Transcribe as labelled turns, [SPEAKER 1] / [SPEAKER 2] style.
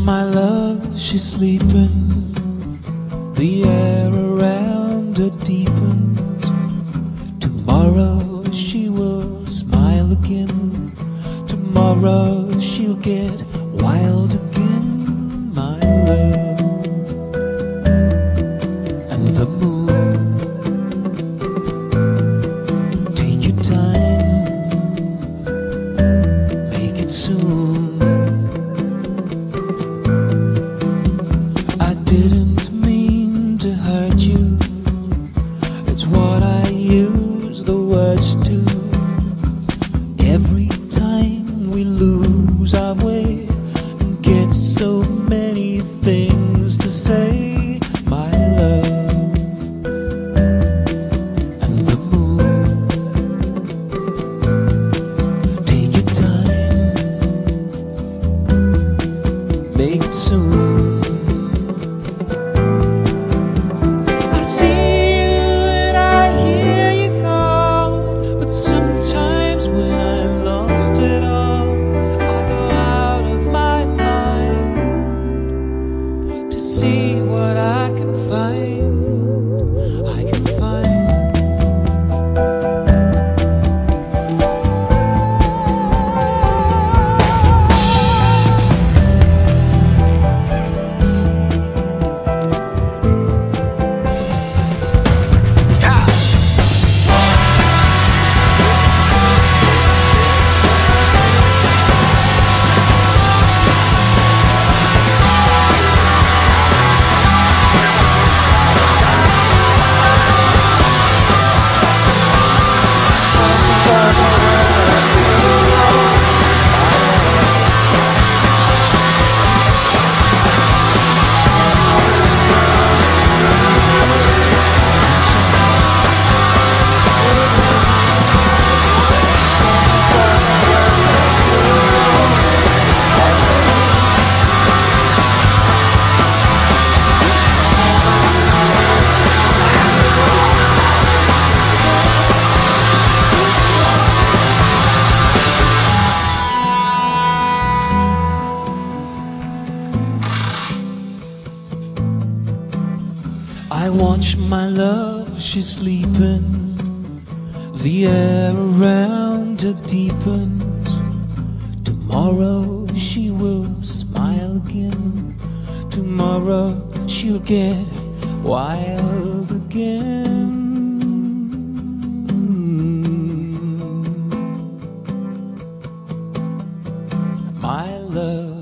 [SPEAKER 1] my love, she's sleeping. The air around her deepens. Tomorrow she will smile again. Tomorrow she'll get wild again, my love. And the moon, take your time, make it soon. I didn't mean to hurt you, it's what I use the words to. Every time we lose our way and get so many things to say, my love. And the moon, take your time, make it soon. I see you and I hear you call, but sometimes when I'm lost at all, I go out of my mind to see what I can find. I can find. I watch my love, she's sleeping. The air around her deepens. Tomorrow she will smile again. Tomorrow she'll get wild again. My love.